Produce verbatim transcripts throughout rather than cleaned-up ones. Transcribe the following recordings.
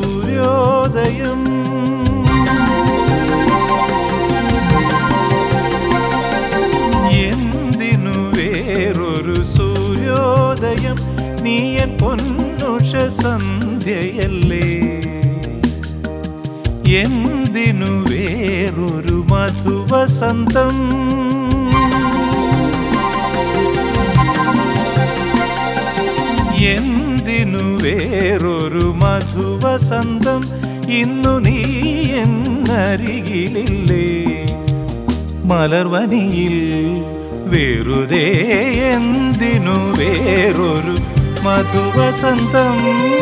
സൂര്യോദയം. എന്തിനു വേറൊരു സൂര്യോദയം, നീയൻ പൊന്നുഷ സന്ധ്യയല്ലേ. എന്തിനു വേറൊരു മധുവസന്തം, എന്തിനു വേറൊരു മധുവസന്തം, ഇന്നു നീ എന്നരികിലില്ലേ. മലർവനിയിൽ വെറുതെ എന്തിനു വേറൊരു മധുവസന്തം.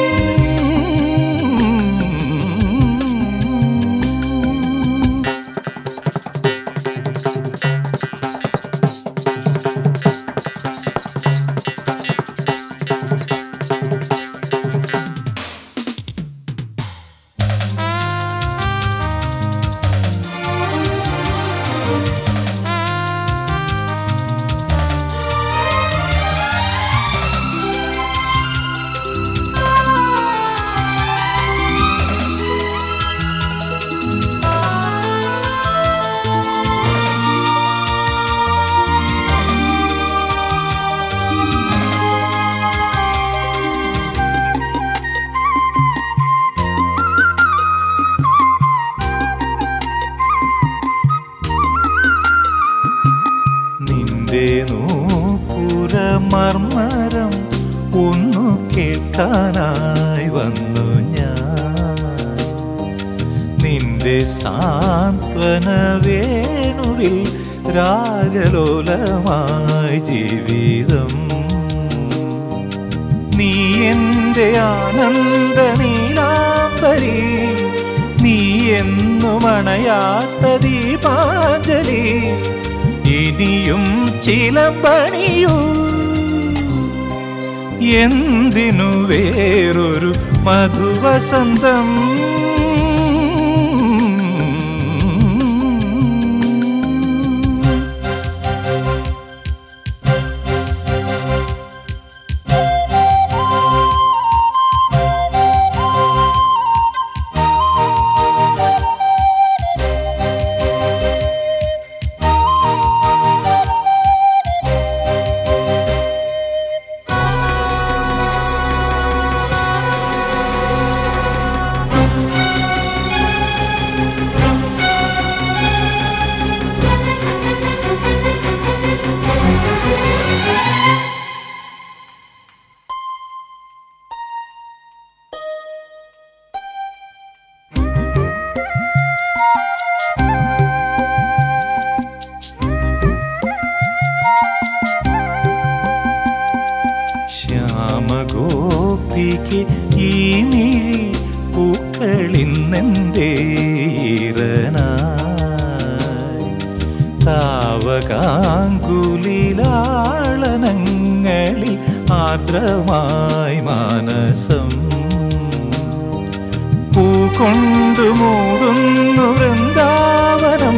മർമരം ഒന്നു കേൾക്കാനായി വന്നു ഞാൻ. നിന്റെ സാന്ത്വന വേണുവിൽ രാഗലോലമായി ജീവിതം. നീ എൻ്റെ ആനന്ദ നീലാംബരി, നീ എന്നും അണയാത്ത ദീപാഞ്ജലി. ഇനിയും ചിലമ്പണിയൂ, എന്തിനു വേറൊരു മധുവസന്തം. ഗോപിക്ക് ഈ മിഴി പൂക്കളിന്നെൻ്റെ ഈറനായി. താവകാങ്കുലിലാളനങ്ങളിൽ ആർദ്രമായി മാനസം. പൂകൊണ്ടു മൂടുന്നു വൃന്ദാവനം,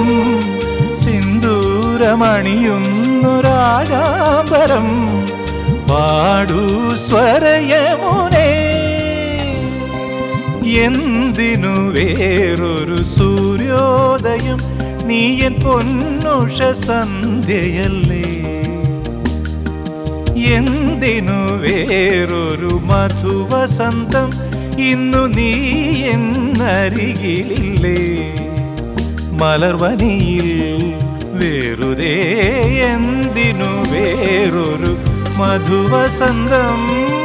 സിന്ദൂരമണിയുന്നു രാഗാംബരം. പാടൂ സ്വരയമുനേ, എന്തിനു വേറൊരു സൂര്യോദയം, നീയൻ പൊന്നുഷ സന്ധ്യയല്ലേ. എന്തിനു വേറൊരു മധുവസന്തം, ഇന്നു നീ എന്നരികിലില്ലേ. മലർവനിയിൽ വെറുതെ എന്തിനു വേറൊരു മധുവസന്തം.